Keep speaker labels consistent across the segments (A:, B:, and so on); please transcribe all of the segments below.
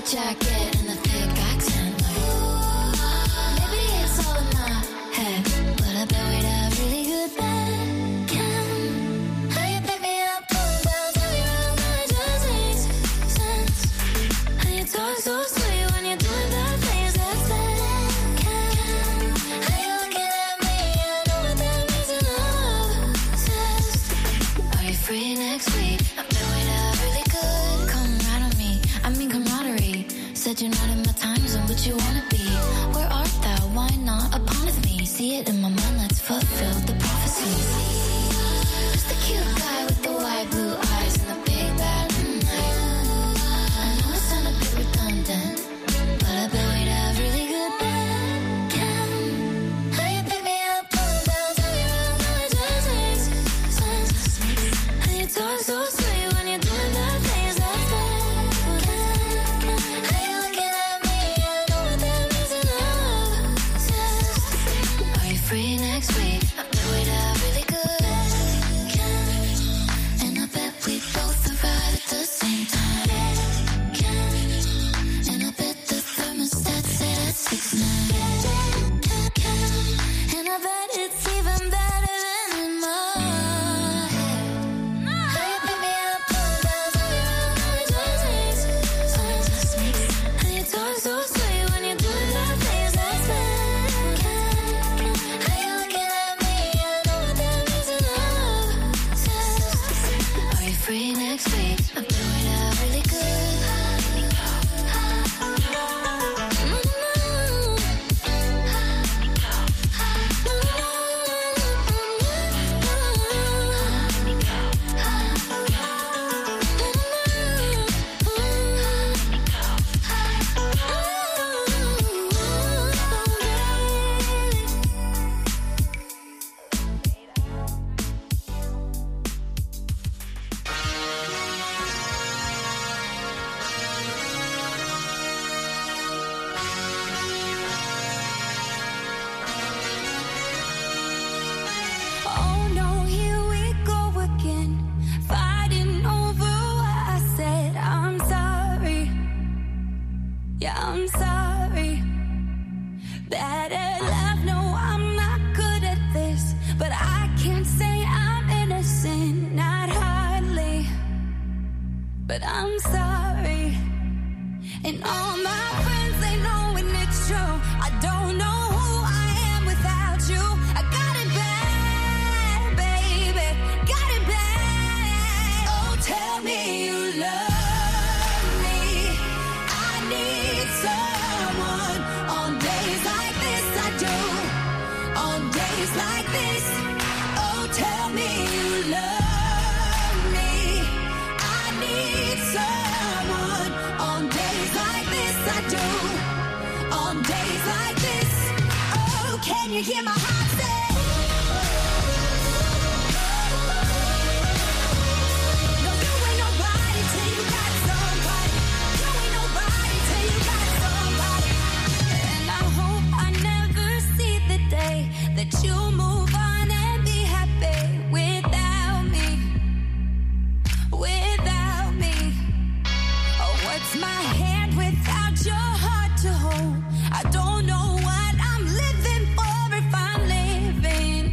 A: jacket and a thick accent. Like, maybe it's all in my head, but I bet we'd have really good bacon. How you pick me up, pull down, turn me around, and it just makes sense. And you talk so sweet when you're doing that things that's bacon. How you looking at me? I know what that means in love says. Are you free next week? I bet we'd have really good. Come right on me, I mean camaraderie. Said you're not in my time zone, but you wanna be. Where art thou? Why not upon me? See it in my mind, let's fulfill the prophecy. Just the cute guy with the wide blue eyes and the big bad night. I know it sounds a bit redundant, but I bet we'd have really good bacon. How you pick me up, pull down, turn me around, and it just makes sense. And you talk so sweet when you're doing that things that's bacon. How you looking at me? I know what that means in love says. Are you free next week? I bet we'd have really good bacon. And I bet we both arrive at the same time. And I bet the thermostat said at 6'9". And I bet it's even better than in my head. How you pick me up, pull down, turn me around, and it just makes sense. And you talk so sweet when you're doing that things that's bacon. How you looking at me? I know what that means in love says. Are you free next week? I bet we'd have really good. Oh no, here we go again, fighting over what I said. I'm sorry, yeah, I'm sorry. Better love, no, I'm not good at this, but I can't say I'm innocent, not hardly. But I'm sorry, and all my friends, they know when it's true. I don't know who I am without you. I got it bad, baby, got it bad. Oh, tell me you love me. I need someone. On days like this, I do. On days like this, oh, tell me you love me. I need someone. On days like this, I do. On days like this, oh, can you hear my heart say? No, you ain't nobody till you got somebody. You ain't nobody till you got somebody. And I hope I never see the day that you move on and be happy without me. Without me. Oh, what's my hand without your heart to hold? I don't know what I'm living for if I'm living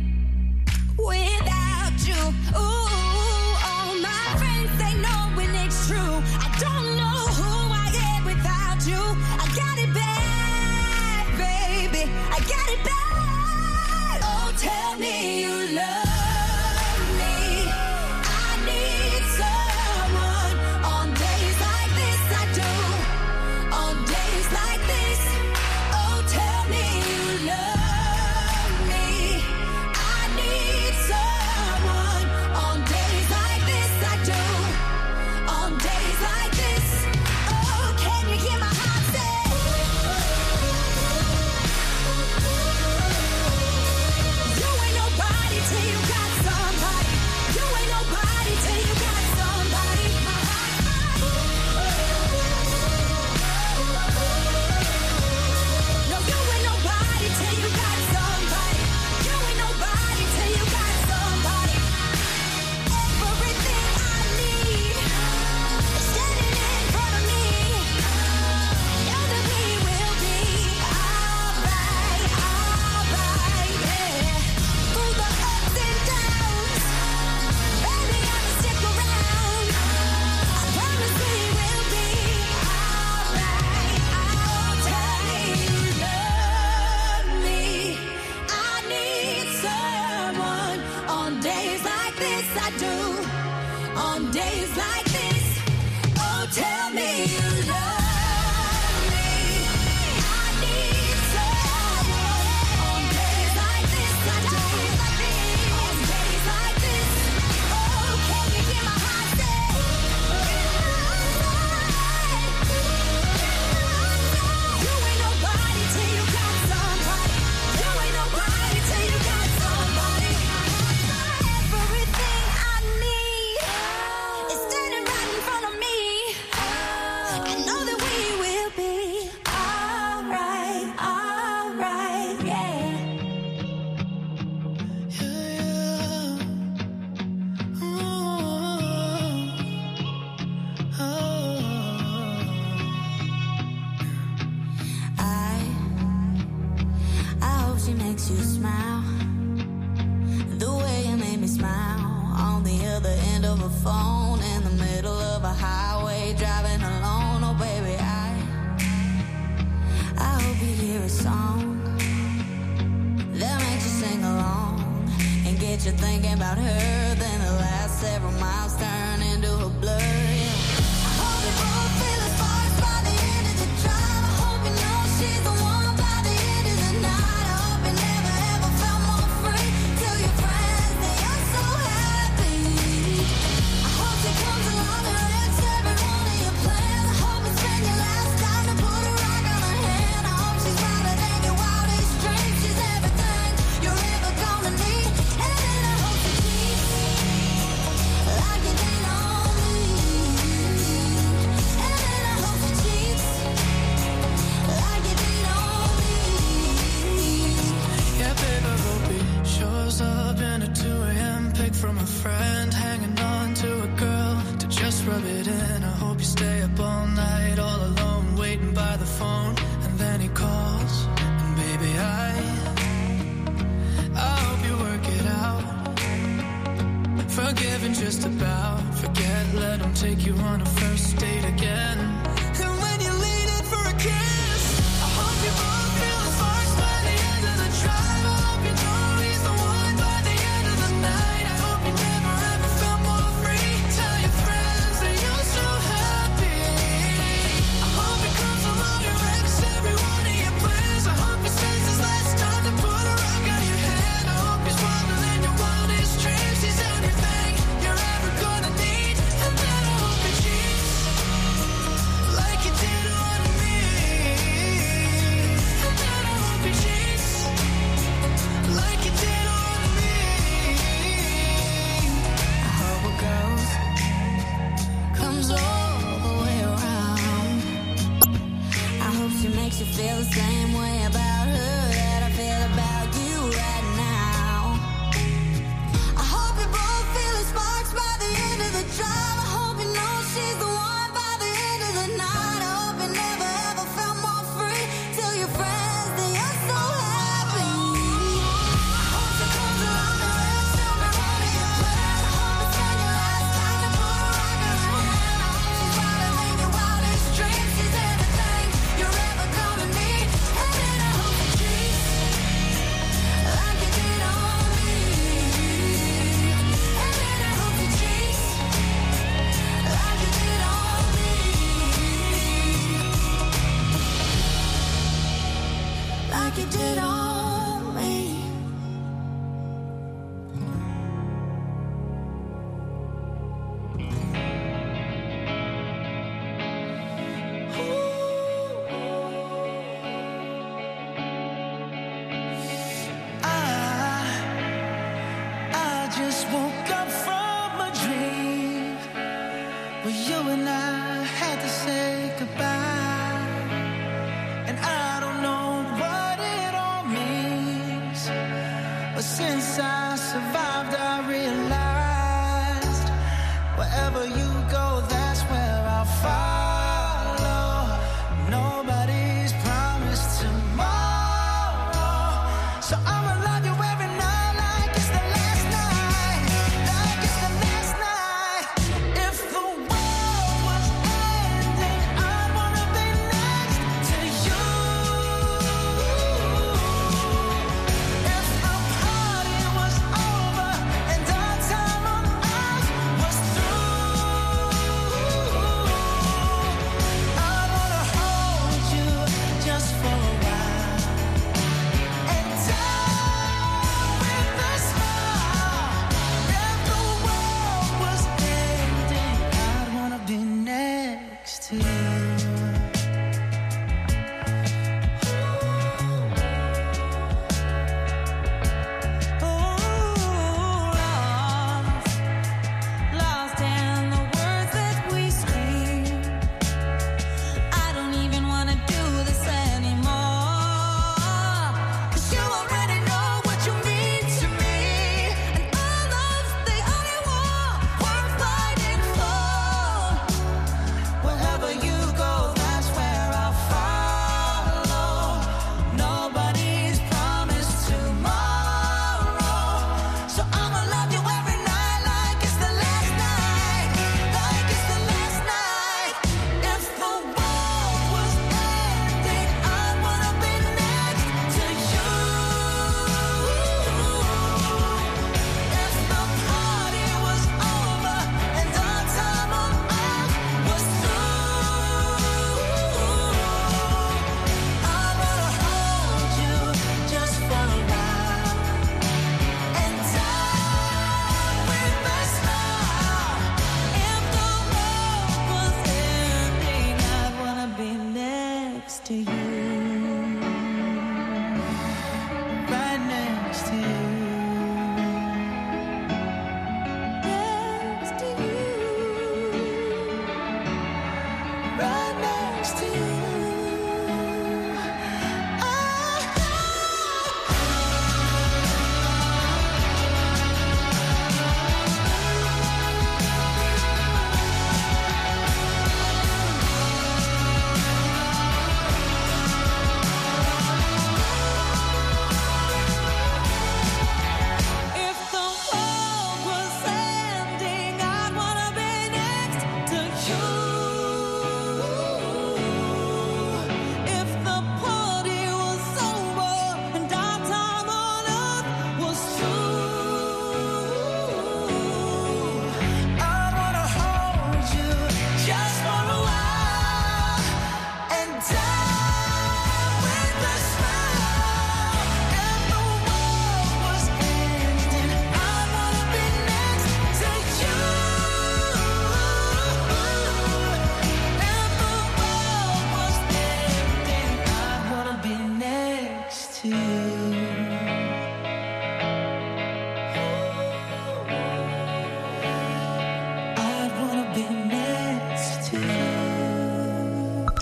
A: without you. Ooh, all my friends, they know when it's true. I don't know who I am without you. I got it bad, baby, I got it bad. Oh, tell me you love me. I need someone. On days like this, I do. On days like this, oh, tell me you love me. I need someone. On days like this, I do. On days like this, oh, can you hear my heart say? like this I do. On days like this, oh, tell me you love me. I need someone. On days like this I do. On days like this, oh, can you hear my heart say? You ain't nobody till you got somebody. You ain't nobody till you got somebody. Everything I need is standing right in front of me. I know that we will be alright, yeah. I hope she makes you smile the way you made me smile on the other end of a phone in the middle of a highway driving alone. Oh baby, I hope you hear a song that makes you sing along and get you thinking about her. Then the last several miles turn into a blur. Yeah. I hope we both feel the sparks by the end of the drive. I hope you know she's the one by the end of the night. I hope you never ever felt more free. Tell your friends that you're so happy. I hope she comes along and wrecks every one of your plans. I hope you spend your last time to put a rock on her hand. I hope she's brighter than your wildest dreams. She's everything you're ever gonna need. And then I hope she cheats like you did on me. And then I hope she cheats like you did on me.
B: Yeah, babe, I hope he shows up in a 2 a.m. pic from a friend, hanging on to a girl to just rub it in. I hope you stay up all night, all alone, waiting by the phone, and then he calls, and baby, I hope you work it out. Forgive and just about forget, let him take you on a first date again. And when you lean in for a kiss, I hope you both feel the sparks by the end of the drive. I hope you know he's the one by the end of the night. I hope you never ever felt more free. Tell your friends that you're so happy. I hope he comes along and wrecks every one of your plans. I hope he spends his last time to put a rock on your hand. I hope he's wilder than your wildest dreams. He's anything you're ever gonna need. And then I hope he cheats like you did on me. And then I hope he cheats like you did on me.
A: I hope it comes all the way around. I hope she makes you feel the same way about her that I feel about you right now. I hope you both feel the sparks by the end of the drive. I hope you know she's the one by the end of the night. I hope you never ever felt more free. Tell your friends that you're so happy. I hope she comes along and wrecks every one of your plans. I hope you spend your last time to put a rock on her hand. I hope she's brighter than your wildest dreams. She's everything you're ever gonna need. And then I hope she cheats like you did on me. And then I hope she cheats like you did on me. Like you did on me.
B: I just woke up from a dream where you and I had to say goodbye, and I don't know what it all means, but since I survived I realized wherever you go, that's where I'll follow. Nobody's promised tomorrow, so I'ma love you every night like it's the last night, like it's the last night. If the world was ending, I'd wanna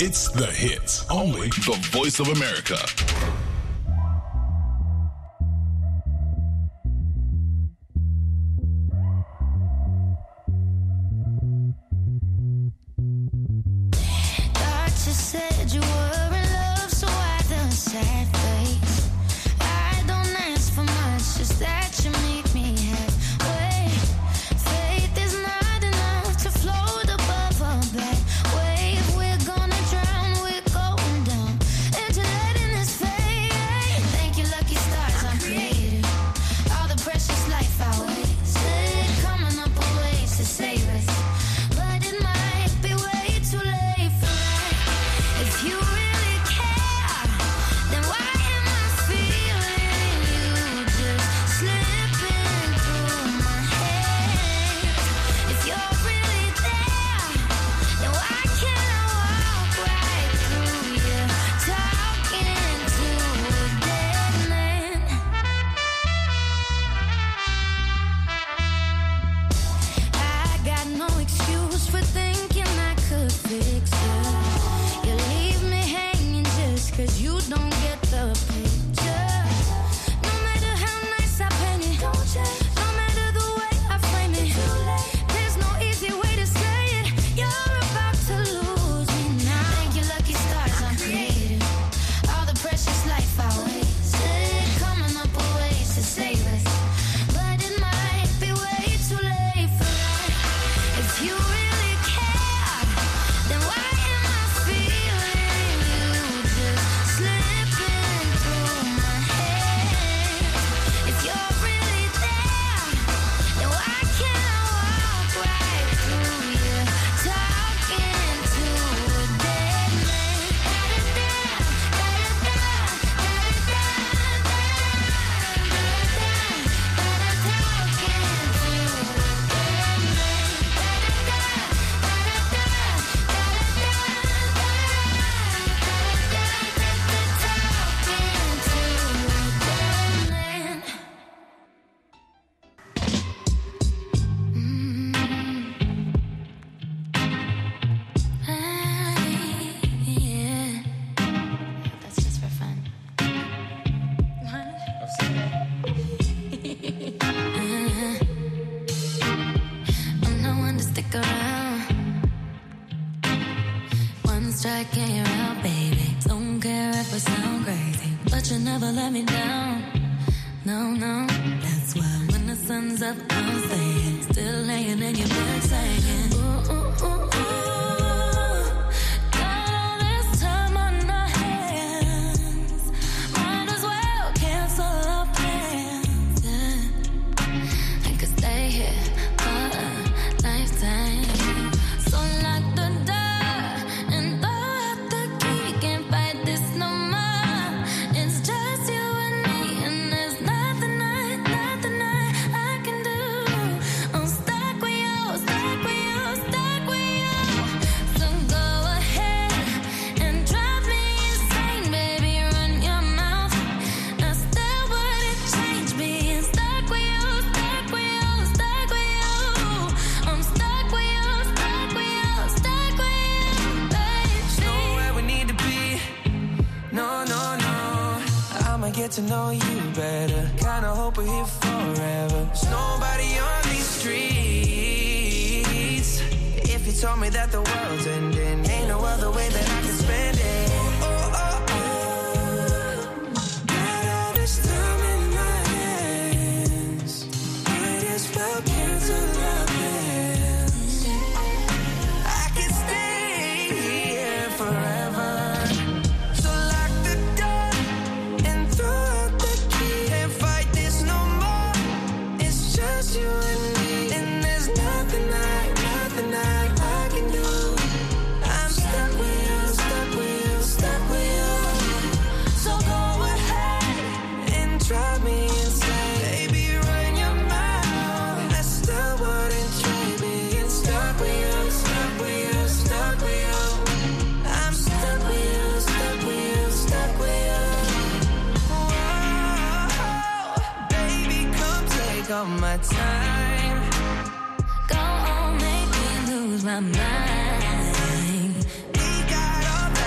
C: It's the hits. Only the Voice of America.
A: Thought you said you were in love, so why the sad face? I don't ask for much, just that you meet me halfway. Faith is not enough to float above a bad wave. We're gonna drown, we're going down into letting this fade. Thank you, lucky stars, I'm created. All the precious life I wasted, coming up with ways to save us. But it might be way too late for that. If you really care, then why am I feeling you just slipping through my hands? If you're really there, then why can't I walk right through you, talking to a dead man? I got no excuse for thinking I could fix you. You leave me hanging just 'cause you don't get the picture. No matter how nice I paint it, no matter the way I frame it, there's no easy way to say it. You're about to lose me now. Thank you, lucky stars, I'm created. All the precious life I wasted, coming up with ways to save us. But it might be way too late for that. If you really care, then why am I feeling you just slipping through my hands? If you're really there, then why can't I walk right through you, talking to a dead man? That's just for fun. I'm not one to stick around. One strike and you're out, baby. Don't care if I sound crazy, but you never let me down. No, no, that's why when the sun's up, I'm staying. Still laying in your bed saying, ooh, ooh, ooh, ooh. Got all this time on our hands. Might as well cancel our plans. Yeah. I could stay here for a lifetime. So lock the door and throw out the key. Can't fight this no more. It's just you and me, and there's nothing I can do. I'm stuck with you, stuck with you, stuck with you. So go ahead and drive me insane, baby. Run your mouth. I still wouldn't change being stuck with you, stuck with you, stuck with you. I'm stuck with you, stuck with you, stuck with you, baby.
B: Nowhere we need to be. No, no, no. I'ma get to know you better. Kinda hope we're here forever. There's nobody on these streets. If you told me that the world's ending, ain't no other way that I can spend it. Oh, oh, oh. Got all this time in my hands. Might as well cancel our plans. I can stay here forever. So lock the door and throw out the key. Can't fight this no more. It's just you and me, and there's nothing I can do. I'm stuck with you, stuck with you, stuck with you. So go ahead and drive me insane, baby. Run your mouth. I still wouldn't trade being stuck with you, stuck with you, stuck with you. I'm stuck with you, stuck with you, stuck with you. Whoa, baby, come take all my time.
A: Go on, make me lose my mind.
B: We got all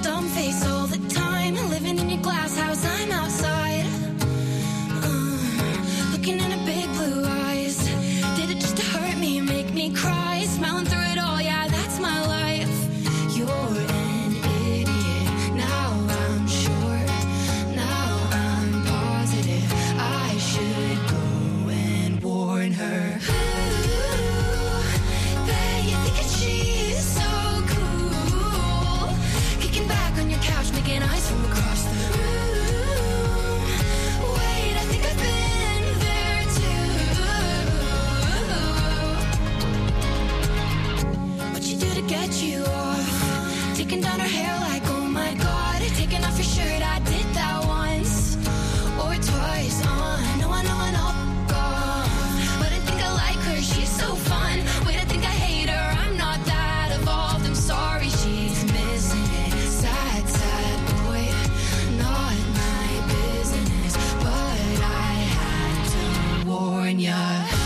A: dumb face all the time. Living in your glass house, I'm outside. Looking in her big blue eyes. Did it just to hurt me, make me cry? Smiling through it all, yeah, that's my life. You're an idiot. Now I'm sure. Now I'm positive. I should go and warn her. Ooh, bet you think that she's so cool. Kicking back on your couch, making eyes from across the room. Wait, I think I've been there too. What'd she do to get you off? Taking down her hair like, oh my god. Taking off your shirt, I did that once or twice. No, I know, God. But I think I like her, she's so fun. Wait, I think I hate her, I'm not that evolved. I'm sorry, she's missing it. Sad, sad boy, not my business. But I had to warn ya.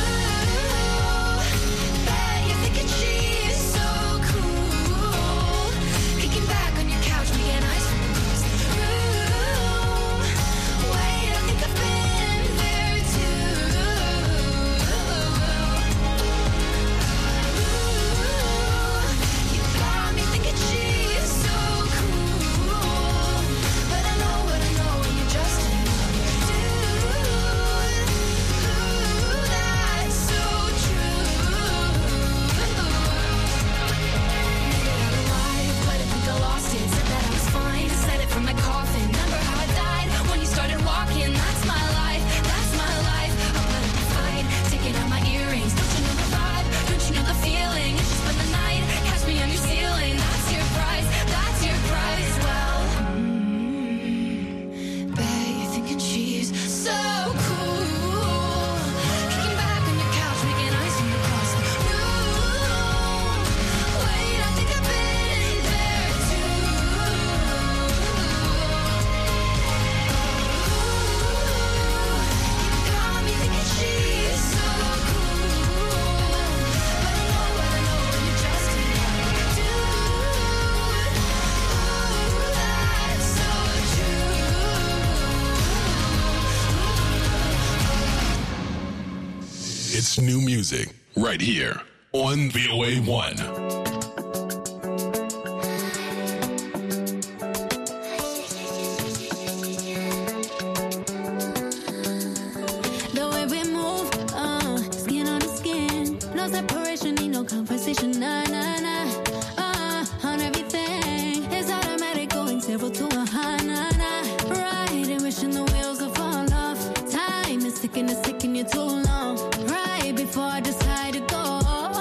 A: Bet you're thinking she's so cool. Kicking back on your couch, making eyes from across the room. Wait, I think I've been there too. You got me thinking she's so cool. But I know what I know, and you're just another dude. That's so true. Made it out alive, but I think I lost it. Said that I was fine, said it from my coffin. Remember how I died when you started walking? That's my life, that's my life. I'll put up a fight, taking out my earrings. Don't you know the vibe? Don't you know the feeling? It's just been the night, catch me on your ceiling. That's your price, that's your price. Well, bet you're thinking she's so cool. Kicking back on your couch, making eyes from across the room. Wait, I think I've been there too. You got me thinking she's so cool. But I know what I know, and you're just another dude. That's so true.
C: It's new music right here on VOA1.
A: The way we move, skin on skin. No separation, need no conversation. Nah, nah, nah. On everything. It's automatic, going 0 to 100. Nah, nah. Riding, wishing the wheels will fall off. Time is ticking, it's taking you too long. Right before I decide to go.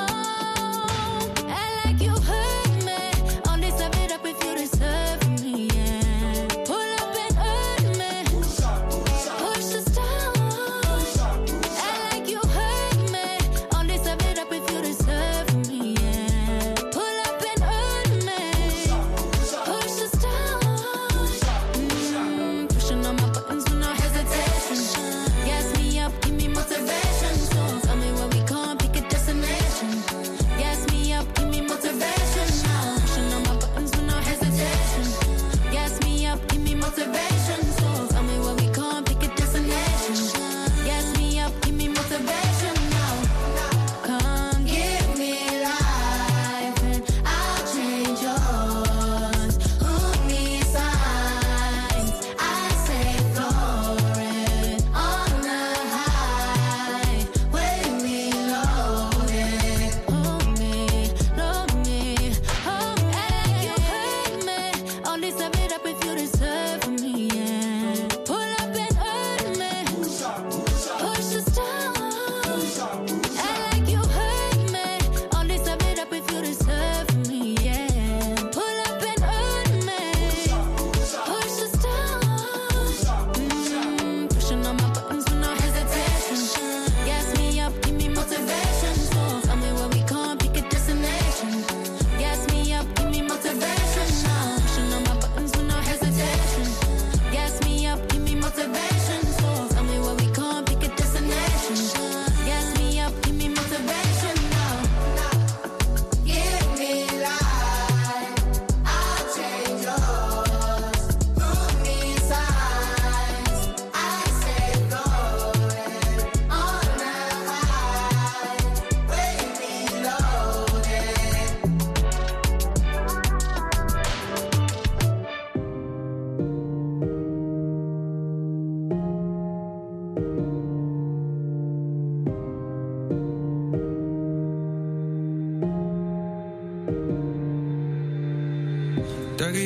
A: And like you hurt me. All this I made up if you deserve me, yeah. Pull up and hurt me. Push the stars. And like you hurt me. All this I made up if you deserve me, yeah. Pull up and hurt me. Push the stars. Pushing on my buttons with no hesitation. Gas me up, give me motivation.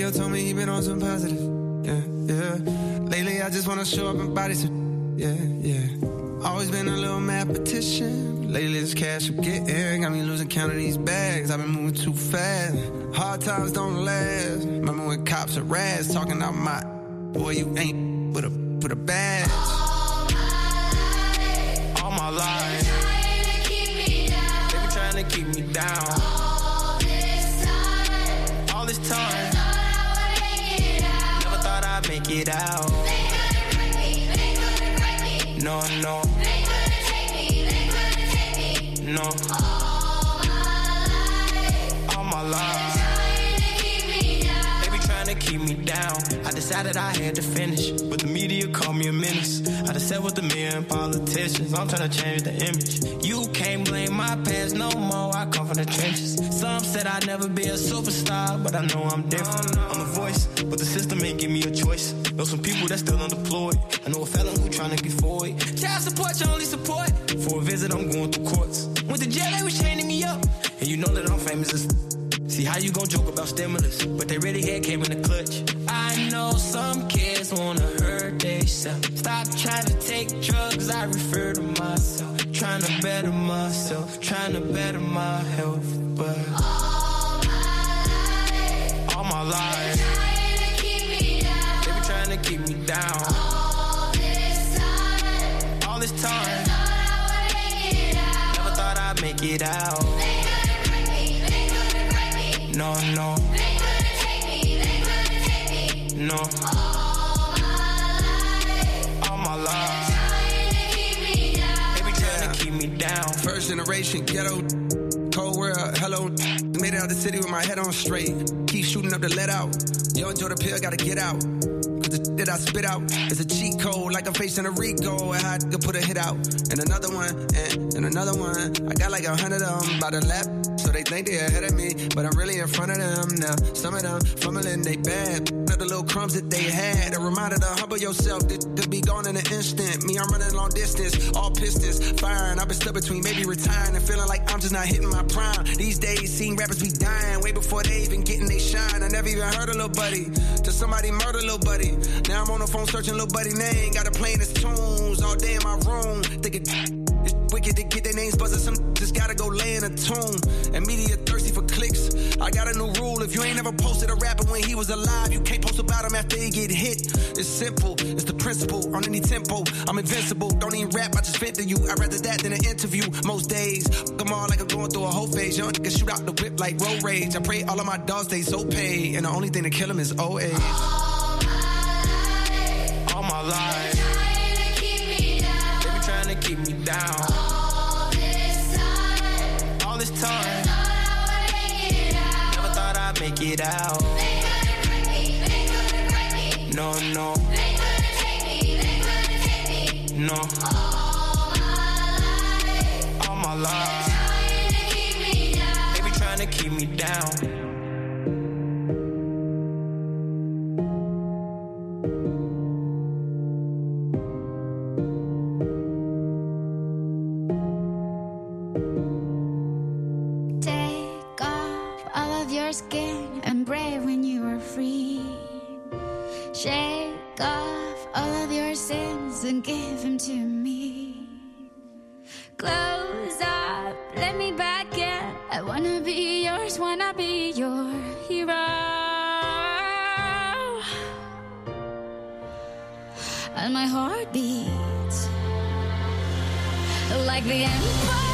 D: Leo told me he been on some positive. Yeah, yeah. Lately I just wanna show up and body some. Yeah, yeah. Always been a little mathematician. Lately this cash I'm getting got me losing count of these bags. I've been moving too fast. Hard times don't last. Remember when cops are rats talking out my boy, you ain't with a badge. All my life.
B: Trying to keep me down.
D: They been trying to keep me down. All this time. Never thought I'd make it out.
B: They couldn't break me. They couldn't break me.
D: No, no.
B: They couldn't take me. They couldn't take me.
D: No. All my life. Keep me down. I decided I had to finish, but the media called me a menace. I just sat with the men politicians. I'm trying to change the image. You can't blame my past no more. I come from the trenches. Some said I'd never be a superstar, but I know I'm different. I'm a voice, but the system ain't give me a choice. Know some people that's still unemployed. I know a felon who trying to get forward. Child support, your only support. For a visit, I'm going through courts. Went to jail, they was chaining me up. And you know that I'm famous as see how you gon' joke about stimulus, but they really had came in the clutch. I know some kids wanna hurt themselves. Stop trying to take drugs, I refer to myself. Trying to better myself, trying to better my health, but all my life,
B: Trying to keep me down.
D: they been trying to keep me down. All this time, never thought I'd make it out. No, no.
B: They couldn't take me. They couldn't take me.
D: No. All my life.
B: Trying to keep me down.
D: They be trying to keep me down. First generation ghetto. Cold world, hello. Made it out the city with my head on straight. Keep shooting up the let out. Yo, enjoy the pill, gotta get out. Cause the that I spit out is a cheat code, like I'm facing a Rico. And I had to put a hit out. And another one, and another one. I got like 100 of them by the lap. So they think they ahead of me, but I'm really in front of them now. Some of them fumbling, they bad. The little crumbs that they had. A reminder to humble yourself. This could be gone in an instant. Me, I'm running long distance, all pistons firing. I've been stuck between maybe retiring and feeling like I'm just not hitting my prime. These days, seeing rappers be dying way before they even getting they shine. I never even heard a little buddy till somebody murder little buddy. Now I'm on the phone searching little buddy name. Got to playing his tunes all day in my room. Thinking it's wicked to get their names buzzing. Some just gotta go lay in a tune. And media thirsty for clicks. I got a new rule. If you ain't ever posted a rapper when he was alive, you can't post about him after he get hit. It's simple. It's the principle. On any tempo, I'm invincible. Don't even rap, I just vent to you. I'd rather that than an interview. Most days, come on like I'm going through a whole phase. Young niggas shoot out the whip like road rage. I pray all of my dogs stay so paid. And the only thing to kill them is old age. All my life.
B: Trying to keep me down.
D: They been trying to keep me down. All this time. Never thought I'd make it out.
B: They couldn't break me. They couldn't break me.
D: No, no.
B: They couldn't take me. They couldn't take me.
D: No. All my life.
B: Trying to keep me down.
D: They be trying to keep me down.
A: Skin and brave when you were free. Shake off all of your sins and give them to me. Close up, let me back in. I wanna be yours, wanna be your hero. And my heart beats like the empire.